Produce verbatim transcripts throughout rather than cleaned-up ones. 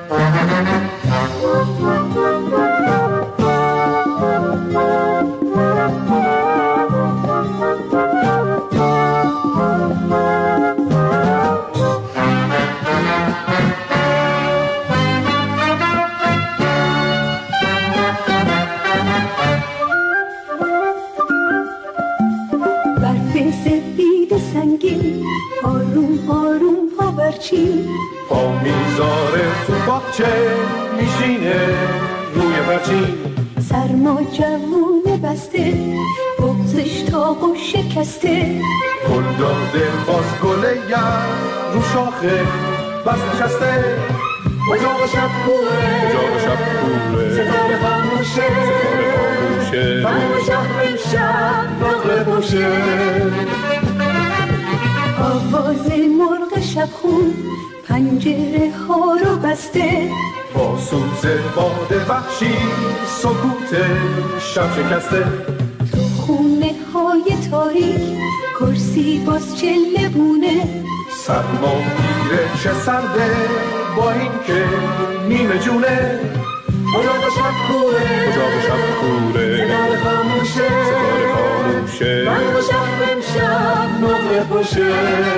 پا میذاره تو باغچه میشینه روی پرچین، سرما جوونه بسته بغزش تاقو شکسته، گل داده باز گله یم رو شاخه بس نشسته، اجاق شب کوره اجاق شب کوره ستاره خاموشه ستاره خاموشه تمام شهر امشب نقره باشه، آواز مرغ شبخون پنجره ها رو بسته، با سوز باد وحشی سکوت شب شکسته، تو خونه های تاریک کرسی باز چله بونه، سرما میره چه سرده با این که نیمه جونه، اجاق شب کوره اجاق شب کوره ستاره خاموشه ستاره خاموشه تمام شهر امشب نقره باشه،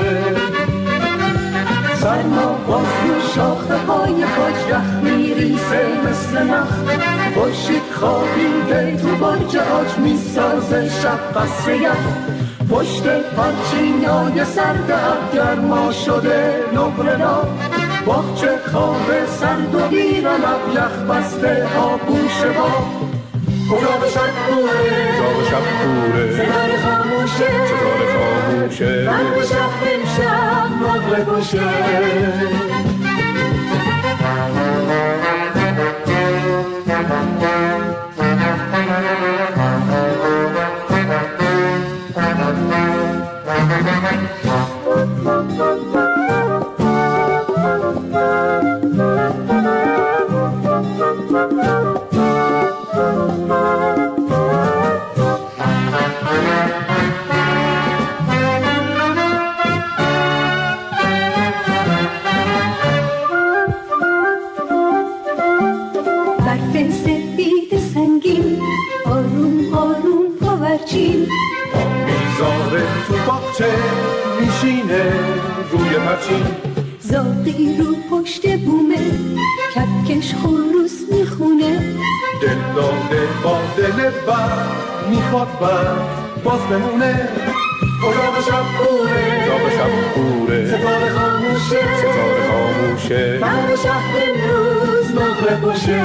سرما باز رو شاخه های کاج رخ میریسه مثل نخ، خورشید خوابیده تو برج عاج میسازه شب قصر یخ، پشت پرچینای سرد اب گرما شده نقره دار، باغچه خواب سرد و ویران اب یخ بسته آغوش با، اجاق شب کوره اجاق شب کوره ستاره خاموشه ستاره خاموشه تمام شهر امشب نقره باشه. میذاره تو باغچه میشینه روی پرچین، زاغی رو پشت بومه کپکش خروس میخونه، دل داده با دل بر میخواد بر باز بمونه، اجاق شب کوره اجاق شب کوره ستاره خاموشه ستاره خاموشه تمام شهر امروز نقره باشه،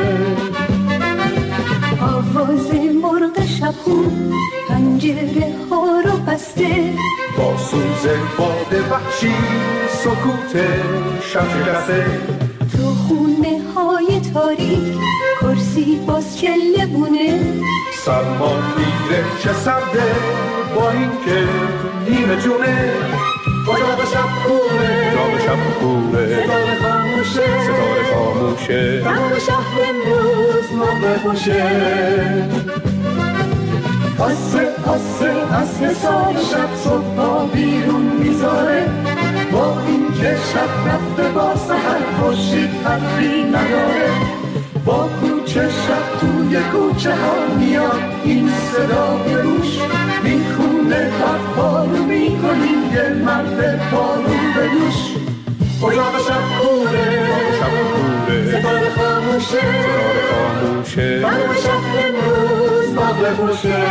آواز مرغ شبخون پنجره ها رو بسته، با سوز باد وحشی سکوت شب شکسته، تو خونه های تاریک کرسی باز چله بونه، سرما میره چه سرده با این که نیمه جونه، اجاق شب کوره اجاق شب کوره ستاره خاموشه ستاره خاموشه تمام شهر امروز نقره باشه، آسه آسه از حساب شب صبح بیرون میذاره، با این که شب رفته با سحر خورشید حرفی نداره، با کوچه شب توی کوچه ها میاد این صدا به گوش، میخونه حرف بارو میکنیم یه مرد بارو به دوش، اجاق شب کوره ستاره خاموشه ستاره خاموشه تمام شهر امروز نقره باشه.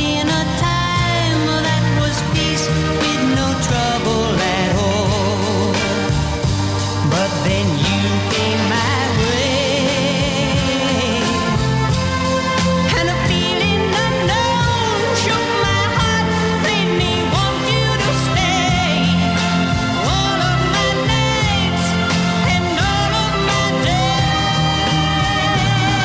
in a time that was peace with no trouble at all. But then you came my way, and a feeling unknown shook my heart, made me want you to stay. All of my nights and all of my days.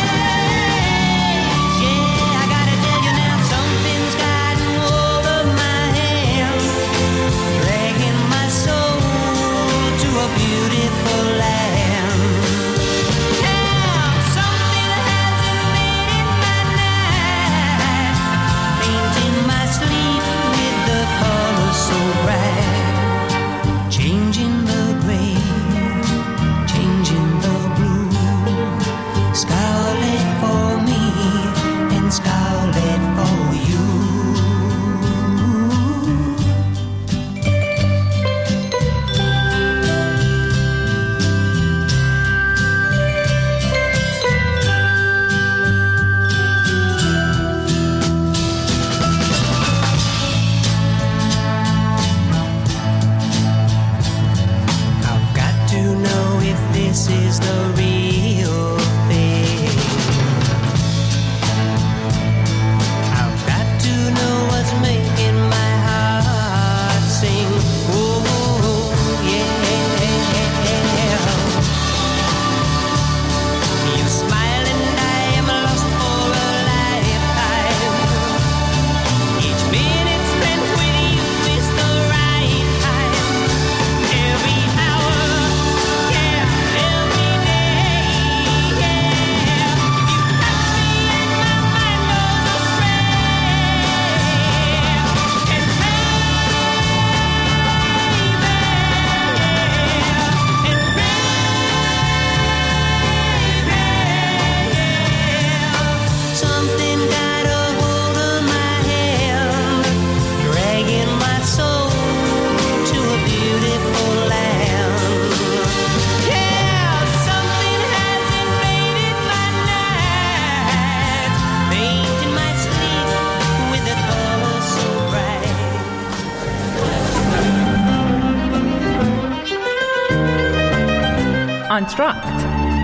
Yeah, I gotta tell you now, something's gotten hold of my hand, dragging my soul to a beautiful land. Now something has invaded my night, painting my sleep with the colors so bright, changing the gray, changing the blue, scarlet for me and scarlet for you. I've got to know if this is the real thing. I've got to know what's making my heart sing. Oh, yeah. You smile and I am lost for a lifetime. Each minute spent with you is the right time. Every hour, yeah, every day, yeah. You touch me and my mind goes astray. And something got a hold of my hand, dragging my soul to a beautiful land. Yeah, something has invaded my night, painting my sleep with the colors so bright. Entr'acte.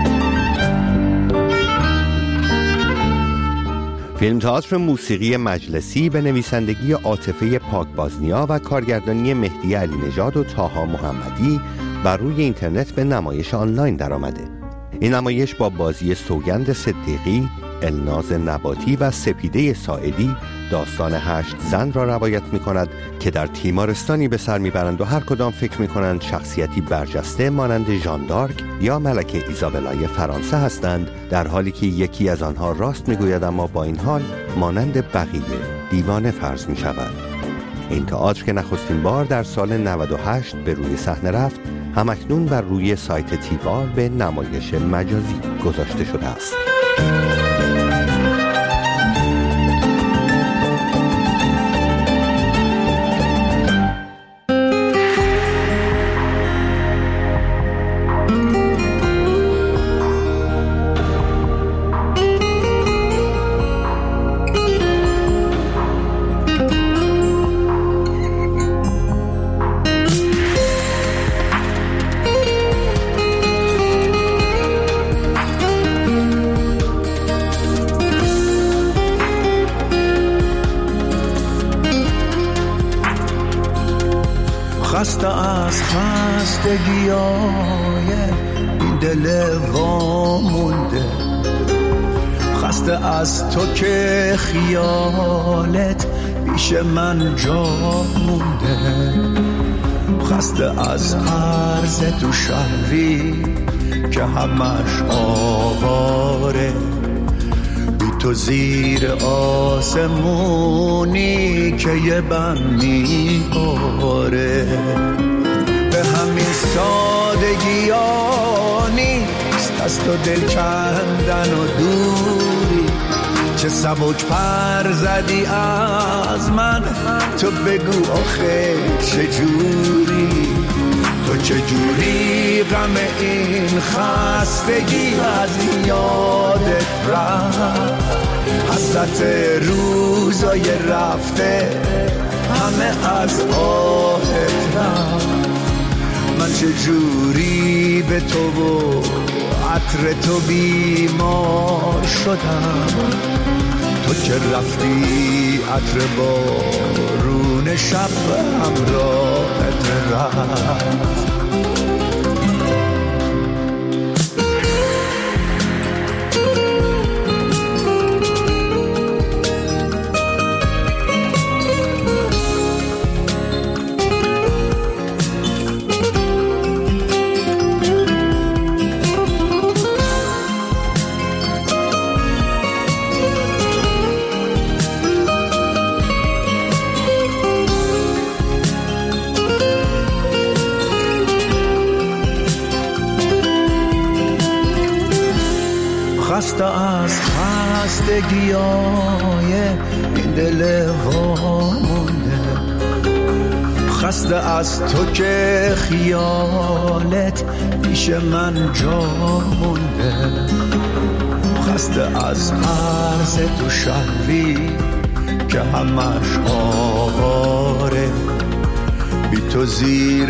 فیلم تئاتر موسیقی مجلسی به نویسندگی عاطفه پاکبازنیا و کارگردانی مهدی علی نژاد و طاها محمدی بر روی اینترنت به نمایش آنلاین درآمده. این نمایش با بازی سوگند صدیقی، الناز نباتی و سپیده ساعدی داستان هشت زن را روایت می کند که در تیمارستانی به سر می برند و هر کدام فکر می کنند شخصیتی برجسته مانند ژان دارک یا ملکه ایزابلای فرانسه هستند، در حالی که یکی از آنها راست می گوید اما با این حال مانند بقیه دیوانه فرض می شود. این تئاتر که نخستین بار در سال نود و هشت به روی صحنه رفت، همکنون بر روی سایت تیوار به نمایش مجازی گذاشته شده است. خسته از خستگیای این دل وامونده، خسته از تو که خیالت پیش من جا مونده، خسته از عرض تو شهری که همش آواره، بی تو زیر آسمونی که یه بم میباره. به همین سادگی ها نیست از تو دل کندن و دوری، چه سبک پر زدی از من تو بگو آخه چجوری. تو چجوری غم این خستگی از یادت رفت؟ حسرت روزای رفته همه از آهت رفت. من چجوری به تو و عطر تو بیمار شدم؟ تو که رفتی عطر بارون شب همراهت رفت. خسته از خستگی های این دل وامونده، خسته از تو که خیالت پیش من جا مونده، خسته از مرز تو شهری که همش آواره، بی تو زیر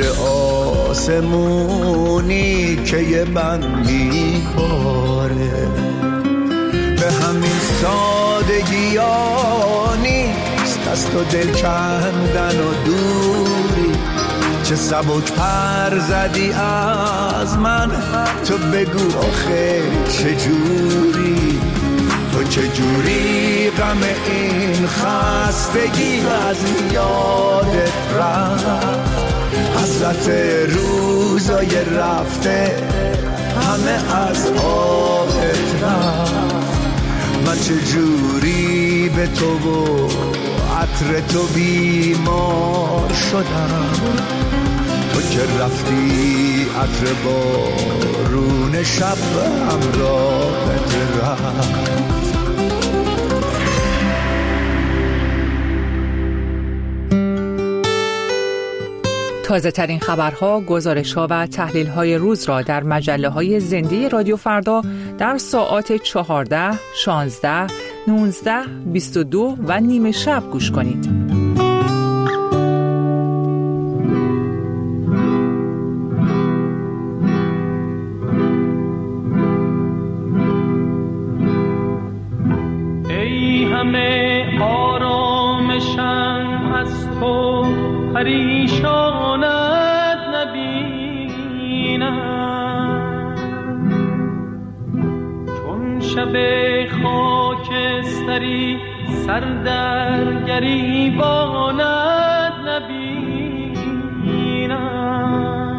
آسمونی که یه من میباره. به همین سادگی ها نیست از تو دل کندن و دوری، چه سبک پر زدی از من، تو بگو آخه چجوری؟ تو چجوری غم این خستگی از یادت رفت؟ حسرت روزای رفته همه از آهت رفت. من چجوری به تو و عطر تو بیمار شدم؟ تو که رفتی عطر بارون شب همراهت رفت. تازه ترین خبرها، گزارش‌ها و تحلیل‌های روز را در مجله‌های زنده رادیو فردا در ساعات چهارده، شانزده، نوزده، بیست و دو و نیمه شب گوش کنید. ای همه آرامشم از تو پریشانت نبینم، چون شب خاکستری سر در گریبانت نبینم.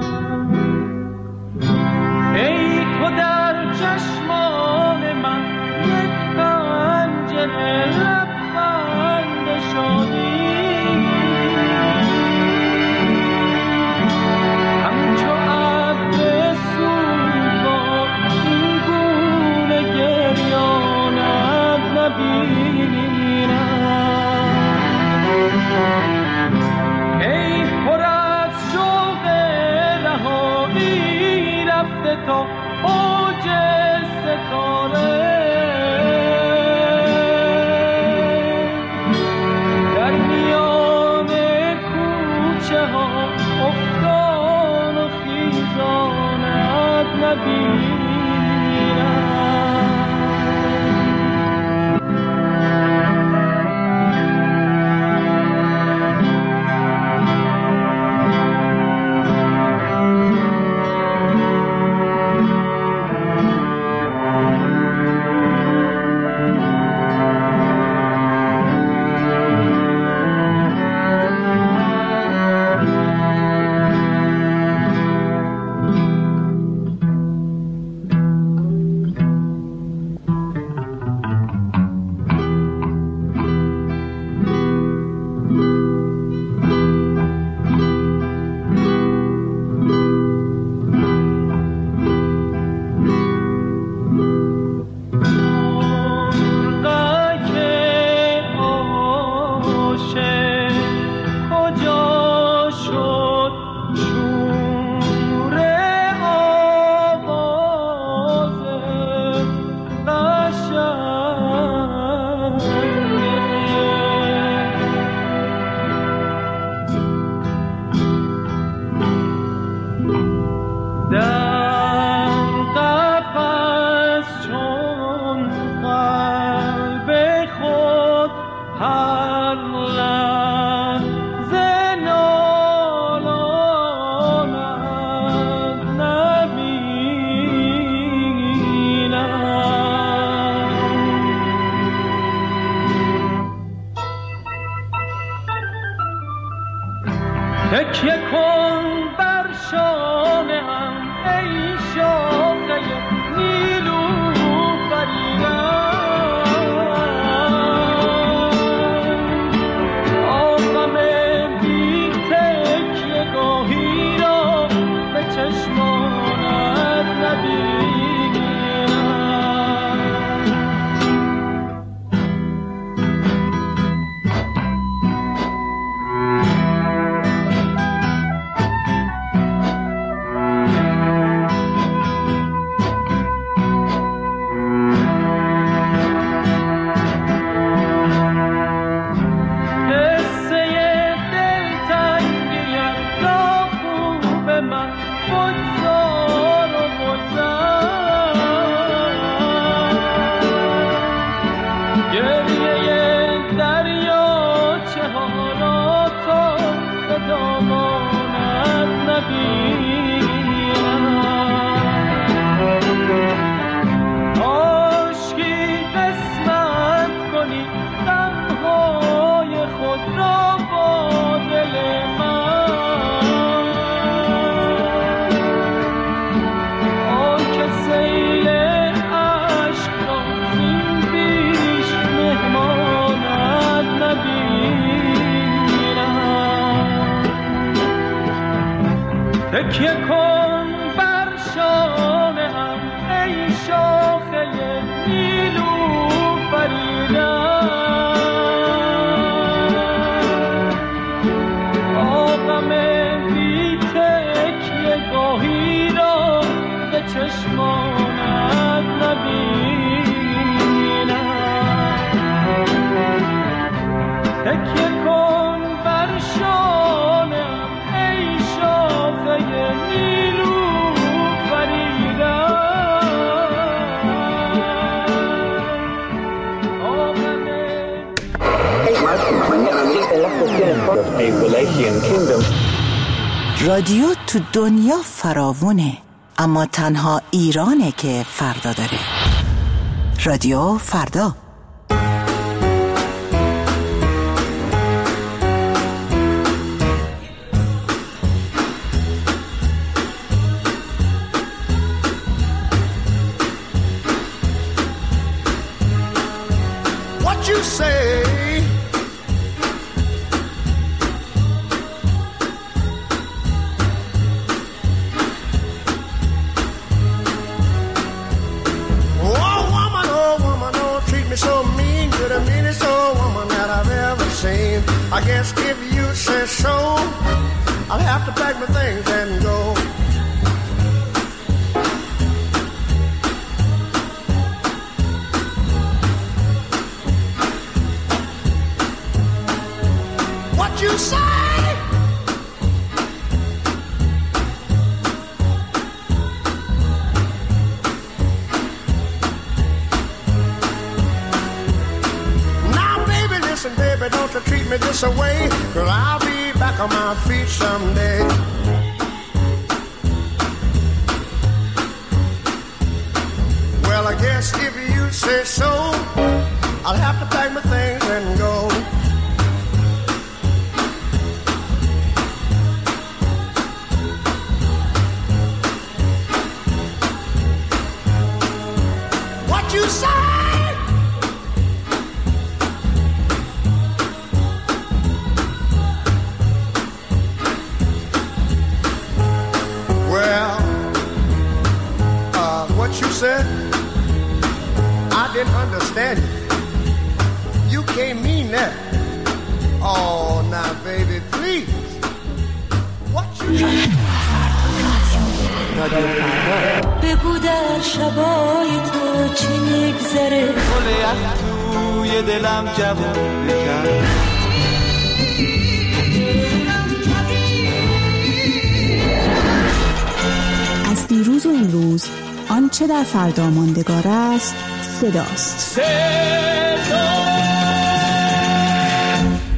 ای تو در چشمان من یک پنجره لبخند شادی، ای پر از شوق رهایی رفته تا اوج ستاره، در میان کوچه ها افتان و خیزانت نبینم. تکیه کن بر شانه‌ام ای شاخه نیلوفریدم، آغم بی تکیه گاهی را به چشمانت نبینم. تکیه کن بر شانه‌ام ای شاخه نیلوفریدم، آغم بی تکیه گاهی را به چشمانت نبینم. تکیه کن بر شانه‌ام ای شاخه رادیو تو دنیا فراوونه، اما تنها ایرانه که فردا داره. رادیو فردا. What you say? I guess if you say so, I'll have to pack my things and go. What you say? Now, baby, listen, baby, don't you treat me this away, 'cause I'll be back on my feet someday. Well, I guess if you say so, I'll have to pack my things and go. What you say? I didn't understand you. You can't mean that. Oh, now, baby, please. What you بگو در شبای تو چی میگذره، گل یخ توی دلم جوون بکرد. از دیروز و امروز آنچه در فردا ماندگار است صداست. صدا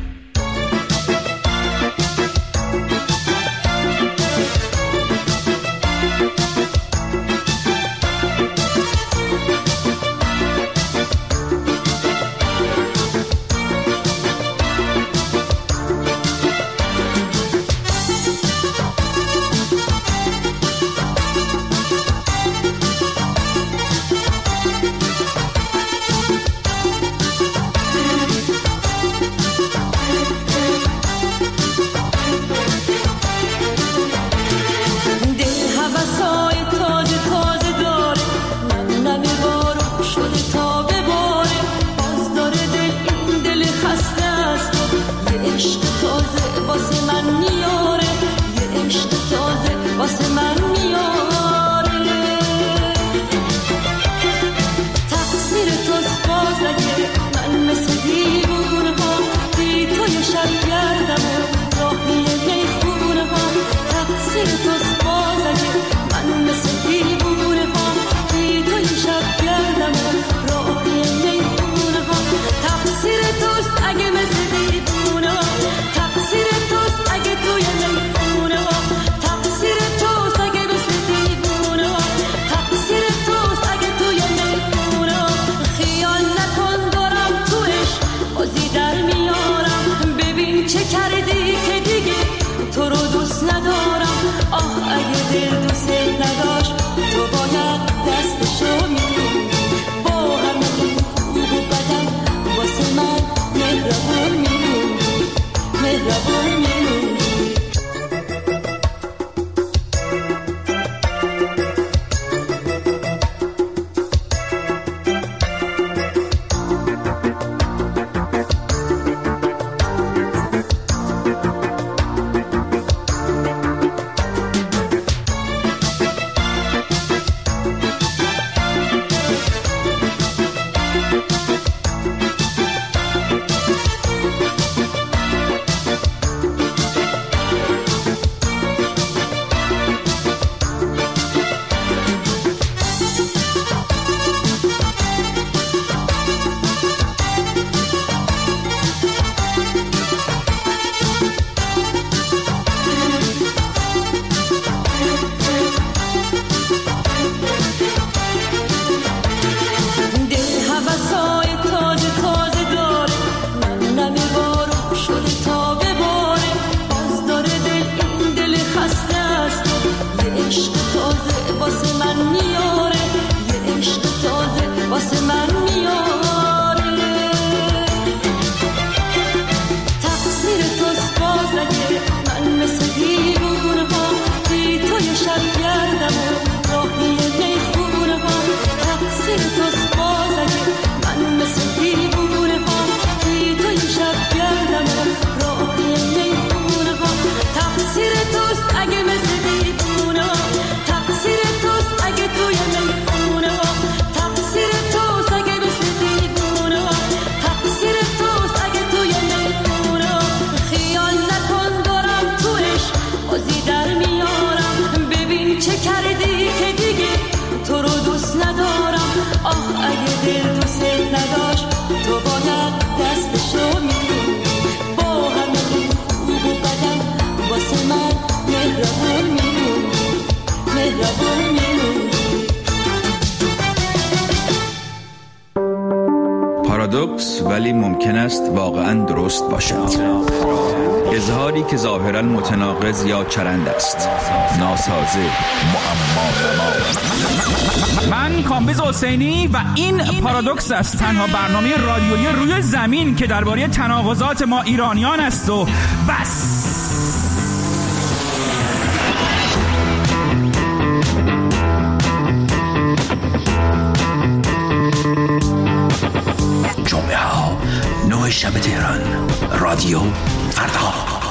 چه کردی که دیگه تو رو دوست ندارم. آه اگه دل دوست نداشت تو باید دستشو میگیری. با همه خوب و بدم واسه من مهربون میمونی، مهربون میمونی. پارادوکس ولی ممکن است واقعاً درست باشد. اظهاری که ظاهراً متناقض یا چرند است، ناسازه، معما. من کامبیز حسینی و این پارادوکس است، تنها برنامه رادیویی روی زمین که درباره تناقضات ما ایرانیان است و بس. جمعه ها نه شب تهران، رادیو فردا.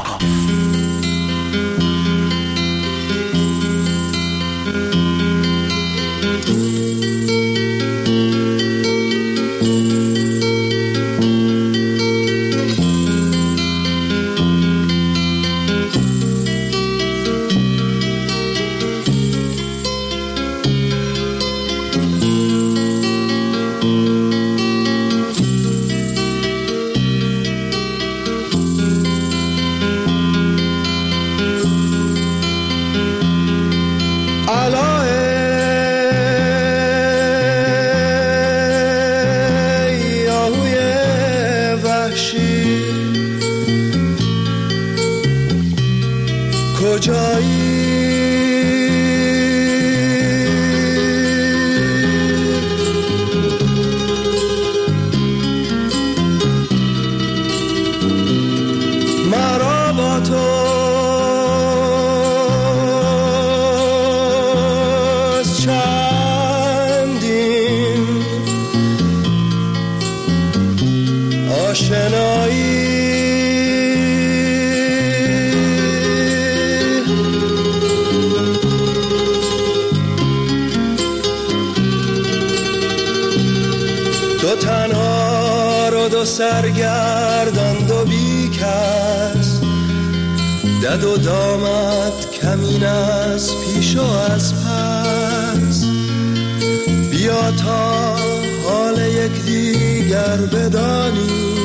سرگردان و بی کس، دد و دامت کمین از پیش و از پس. بیا تا حال یک دیگر بدانی،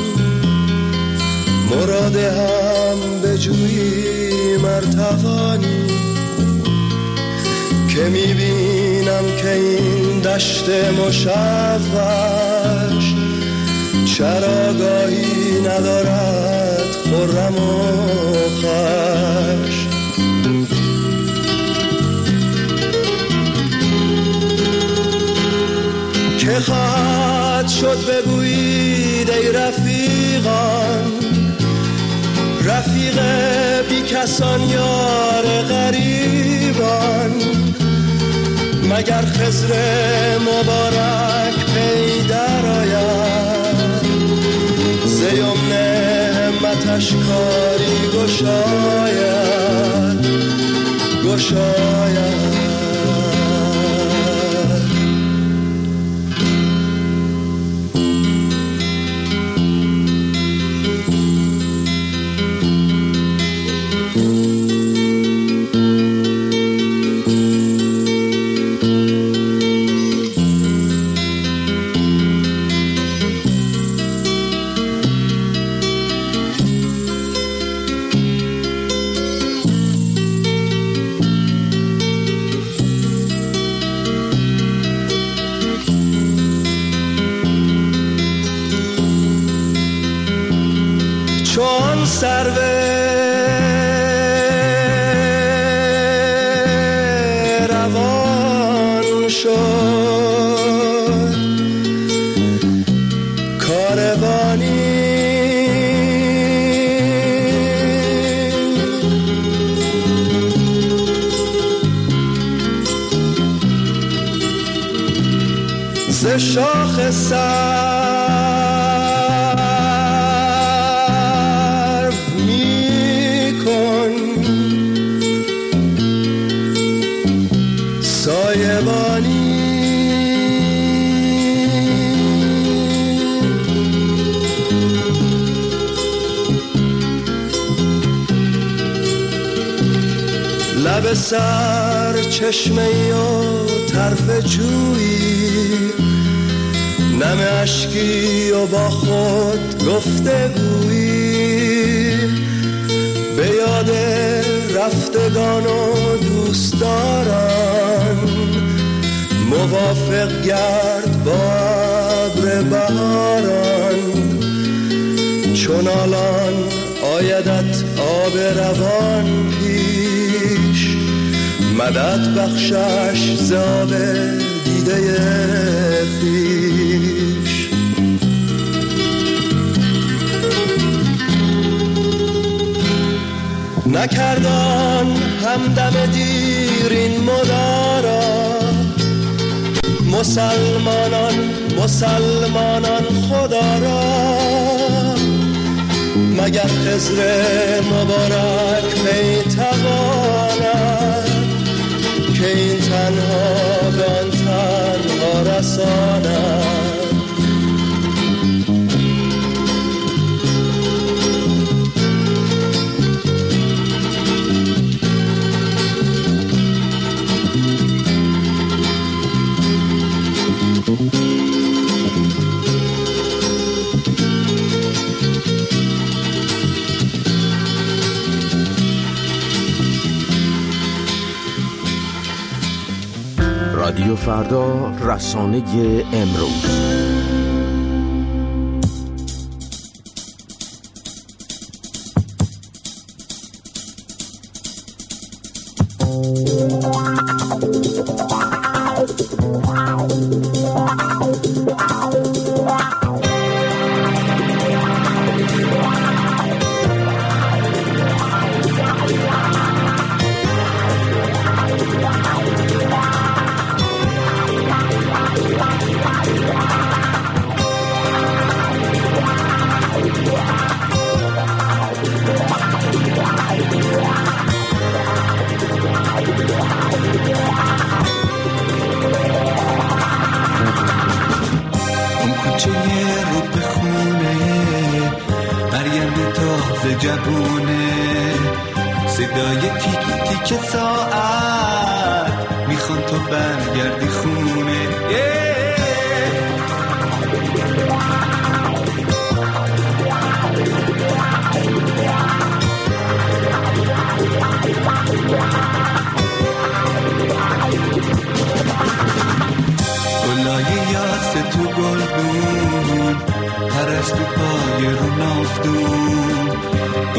مراد هم بجویی مرتوانی. که میبینم که این دشت مشوش چراگاهی ندارد خرم و خوش. که خواهد شد بگویید ای رفیقان، رفیق بی کسان یار غریبان، مگر خضر مبارک پی در آید، ز یمن همتش کاری گشاید گشاید. چون سرو روان شد کاروانی، ز شاخ سر لب سر چشمه و طرف جویی، نم اشکی و با خود گفته گویی، به یاد رفتگان و دوستداران، موافق گرد با ابر بهاران، چون الان آیدت آب روان پیش، مدد بخشش ز آب دیده خویش. نکردان همدم دیر این مدارا، مسلمانان مسلمانان خدا را، مگر خضر مبارک می تواند، که این تنها به آن تنها رساند. رادیو فردا، رسانه امروز. جوونه صدای تیک تیک ساعت میخوان تو برگردی خونه. گلای یاس تو گلدون، پرست تو پای رو نافتون،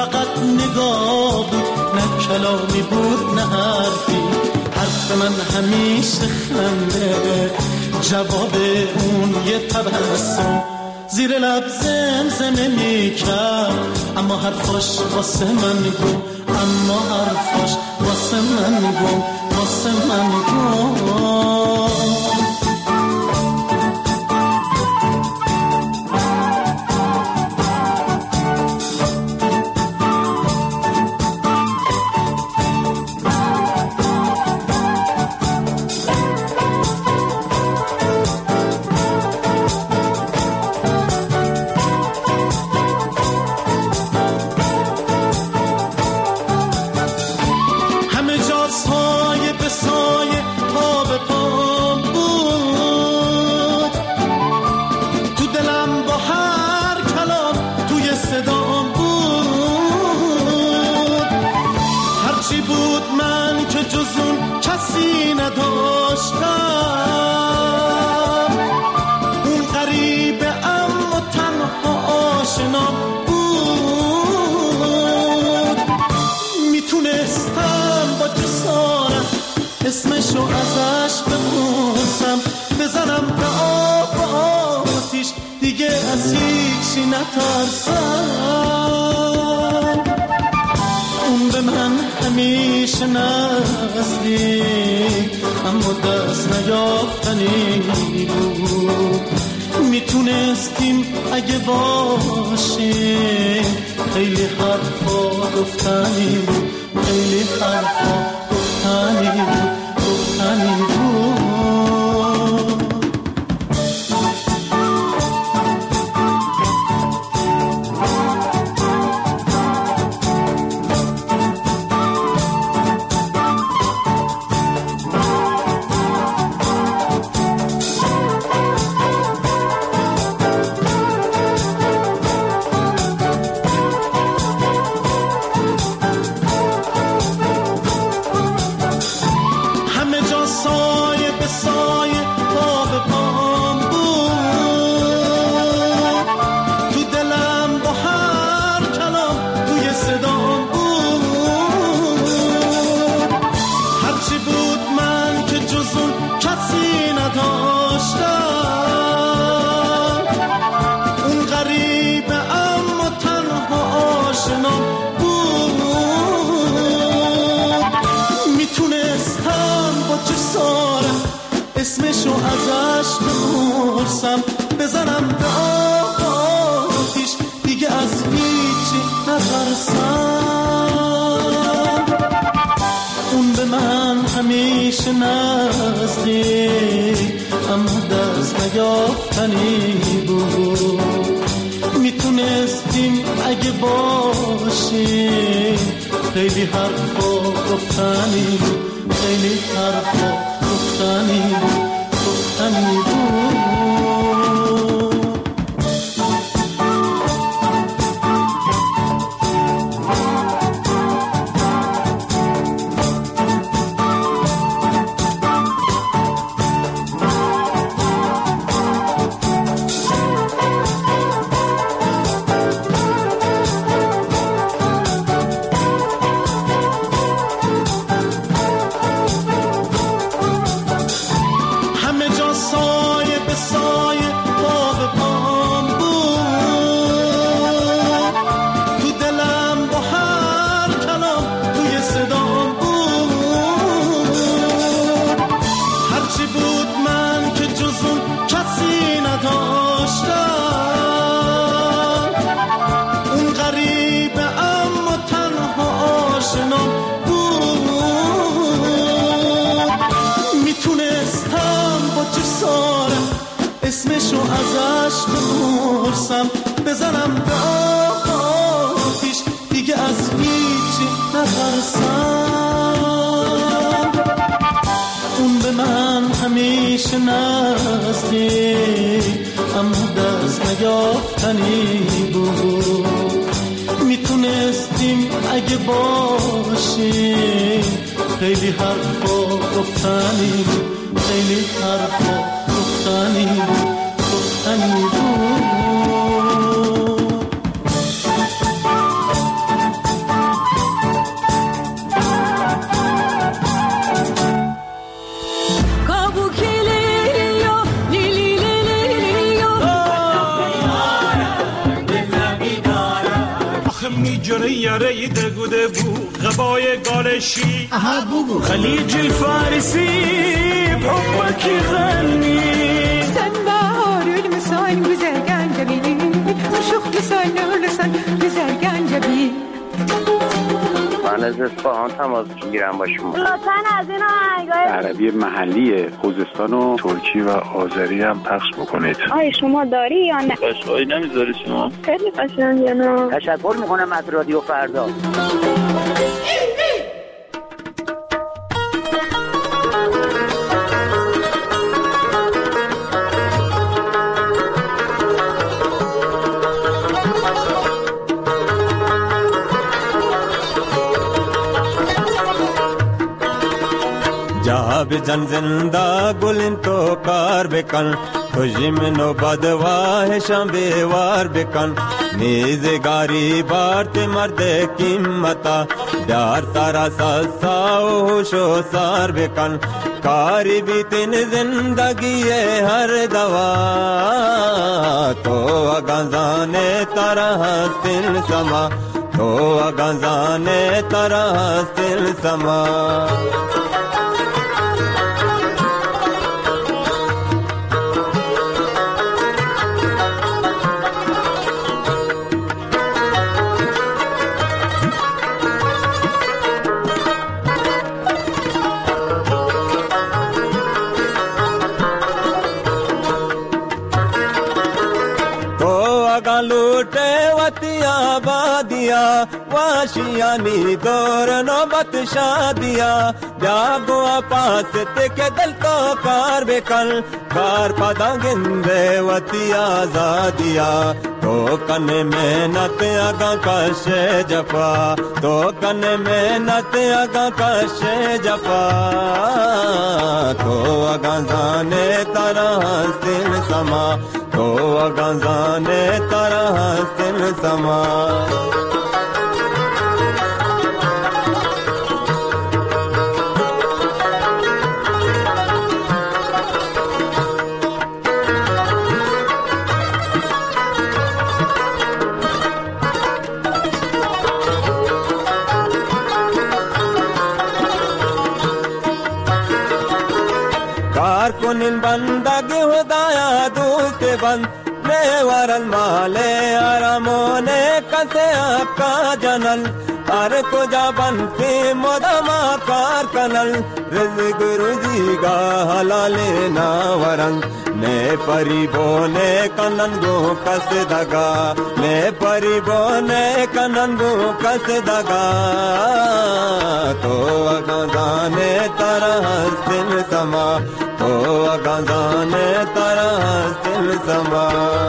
فقط نگاه بود، نه کلامی بود نه حرفی. حرف من همیشه خنده، جواب اون یه تبسم. زیر لب زمزمه میکرد، اما حرفاش واسه من گم، اما حرفاش واسه من گم، واسه من گم. اسمشو ازش بپرسم، بزنم به آب و آتیش، دیگه از هیچی نترسم. اون به من همیشه نزدیک، اما دست نیافتنی بود. میتونستیم اگه باشیم، خیلی حرفا گفتنی بود، خیلی حرفا گفتنی بود، گفتنی بود. اسمشو ازش بپرسم، بزنم به آتیش، دیگه از هیچی نترسم. اون به من همیشه نزدیک، اما دست نیافتنی بود. میتونستیم اگه باشیم، خیلی حرفا گفتنی بود، خیلی حرفا گفتنی بود، گفتنی بود. اسمشو ازش بپرسم، بزنم به آتیش، دیگه از هیچی نترسم. اون به من همیشه نزدیک، اما دست نیافتنی بود. میتونستیم اگه باشیم، خیلی حرفا گفتنی بود، خیلی حرفا گفتنی بود، گفتنی بود. دگوده بو غبای گالشی اها بگو خلیج الفارسی بحبك يغني سن بهار المسان güzel gencebi Aşık lisan lisan güzel gencebi من از اصفهان تماس میگیرم با شما. لطفاً از این آهنگای عربی محلی خوزستان و ترکی و آذری هم پخش بکنید. آیا شما داری یا نه؟ قشنگی نمیذاری شما؟ خیلی قشنگه نه. تشکر میکنم از رادیو فردا. به جن زنده گلین تو کار بکن خوشی منو بدواه شام بیوار بکن نیزگاری بارت مرد قیمتا دار سارا سسا و ہوش و سار بکن کاری بیتن زندگی ہر دوا تو اگانزانے طرح سن سما تو اگانزانے طرح سن سما लूटे वतिया बादिया वाशियानी दौर नौबत शादिया जागो पास ते के दिल तो कार बेकल कार पदा गिंदे वतिया जादिया तो कन मेहनत आगा कशे जफा तो कन मेहनत आगा कशे जफा तो आगा जाने तरह सिल समा तो अगंजाने तरह सिल समा कार कुनिन बंदगी हुदाया दूत बंद वरल माले आरामोने कसे आपका जनल हर कुजा बनती मोदमा कार कनल रिज़्क़ रुज़ीगा हलाले ना वरन ने परिबोने कनन गो कस दगा ने परिबोने कनन गो कस दगा तो अगंजाने तरह सिल समा तो अगंजाने तरह सिल समा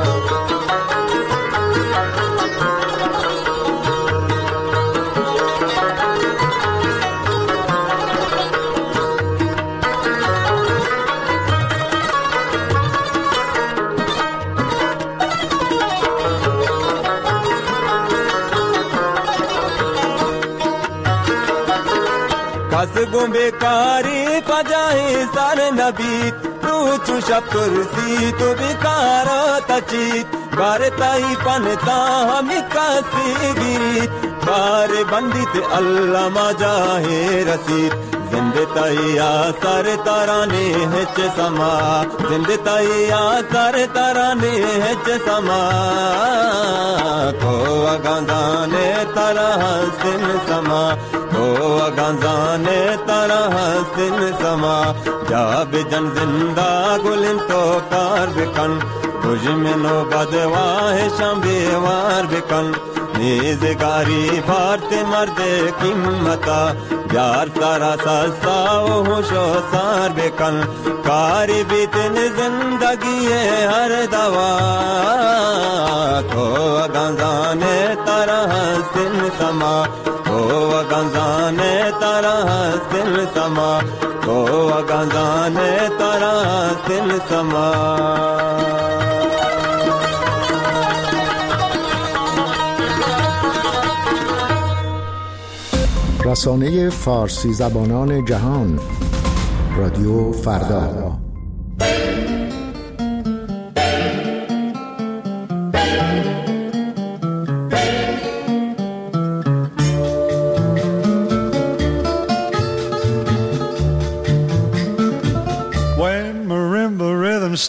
कस गुंबेकारी पजाही सर नबीत तू चुशब तुरसी तू बिकारो तचीत करताई पनता हम कासी गिरीत बार बंदित अल्लाह मजाहे रसीद जिंदताई आसर तराने हिच समा जिंदताई आसर तराने हिच समा तो अगंजाने तरह सिन समा तो अगंजाने तरह सिन समा जाब जन जिंदा गुलिन तो कार बिकन तुझ में नो बदवाह शंबेवार बिकन निज़गारी भारते मर्दे कीमता यार सारा सस्ता होशो सार बेकन कारी बीतन जिंदगी हर दवा तो अगंजाने तरह सिन समा तो अगंजाने तरह सिन समा तो अगंजाने तरह सिन समा رسانه فارسی زبانان جهان رادیو فردا.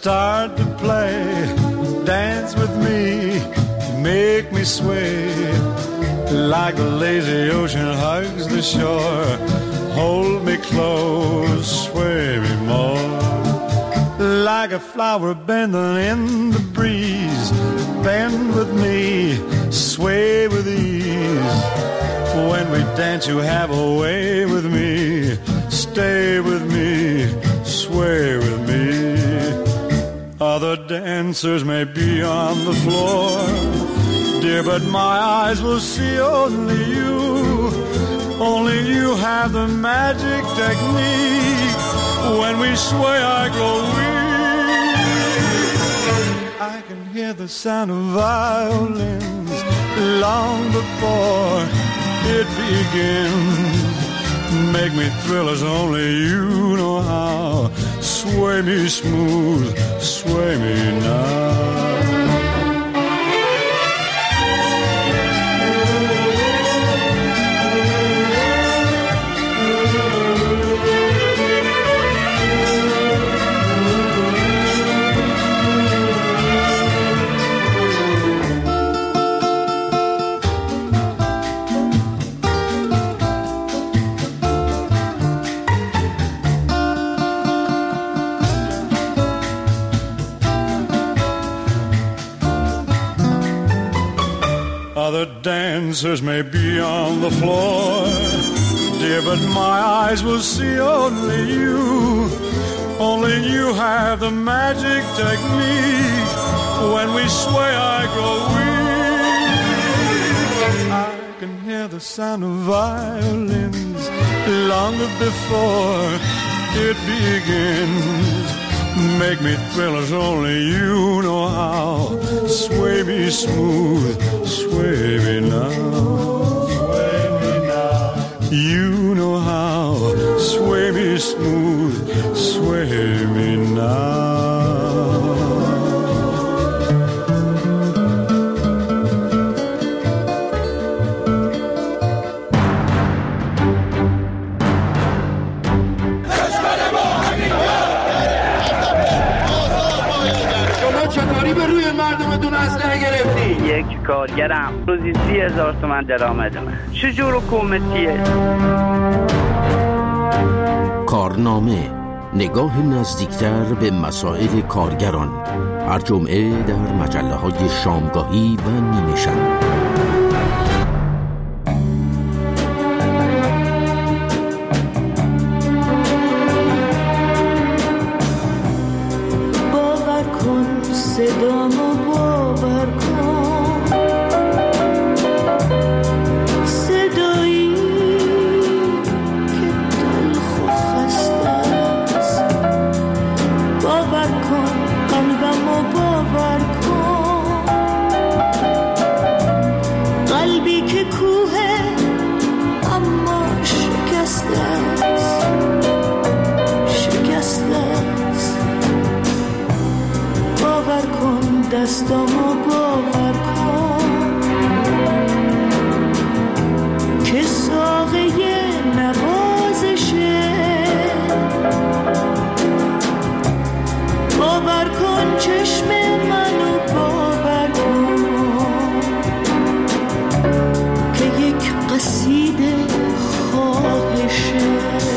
start to play. Dance with me, make me sway. Like the lazy ocean hugs the shore. Hold me close, sway me more. Like a flower bending in the breeze. Bend with me, sway with ease. When we dance you have a way with me. Stay with me, sway with me. Other dancers may be on the floor, dear, but my eyes will see only you. Only you have the magic technique. When we sway I grow weak. I can hear the sound of violins long before it begins. Make me thrill as only you know how. Sway me smooth, sway me now. Other dancers may be on the floor, dear, but my eyes will see only you. Only you have the magic technique. When we sway I grow weak. I can hear the sound of violins long before it begins. Make me thrill as only you know how. Sway me smooth, sway me now. Sway me now. You know how. Sway me smooth, sway me now. یک کارگرم روزی سی هزار تومن درآمد من. چجور حکومتیه؟ کارنامه، نگاه نزدیکتر به مسائل کارگران. هر جمعه در مجله های شامگاهی و نیمه شب. باور کن صدامو باور کن، صدایی که دلخ و خسته است. باور کن قلبمو باور کن، قلبی که کوه اما شکسته است، شکسته است. باور کن دستامو باور کن که ساقه نوازشه. باور کن چشم منو باور کن که یک قصیده خواهشه.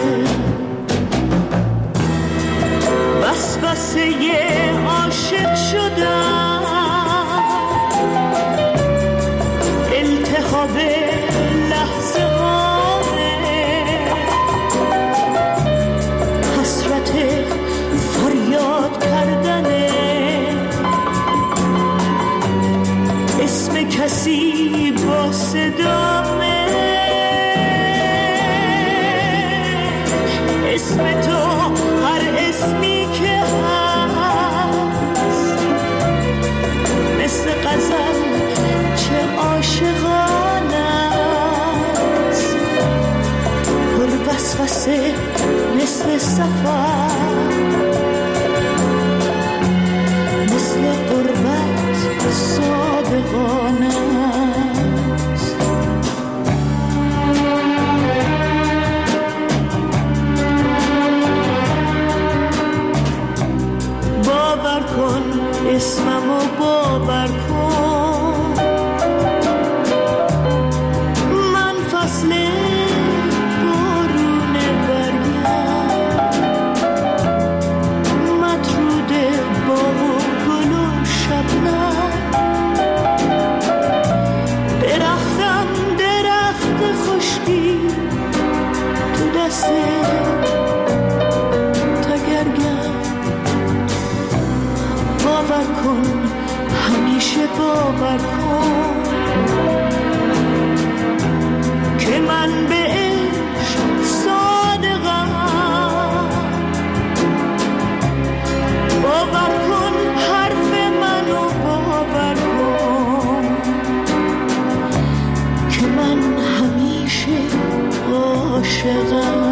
وسوسه عاشق شدم، التهاب لحظه هامه، حسرت فریاد کردنه، اسم کسی با صدامه، اسم تو هر اسمی که هست، مثل غزل چه عاشقانه است، پر وسوسه مثل سفر، مثل قربت صادقانه است. باور واسه تگرگم، باور کن همیشه باور کن که من به عشق صادقم. باور کن حرف منو باور کن که من همیشه عاشقم.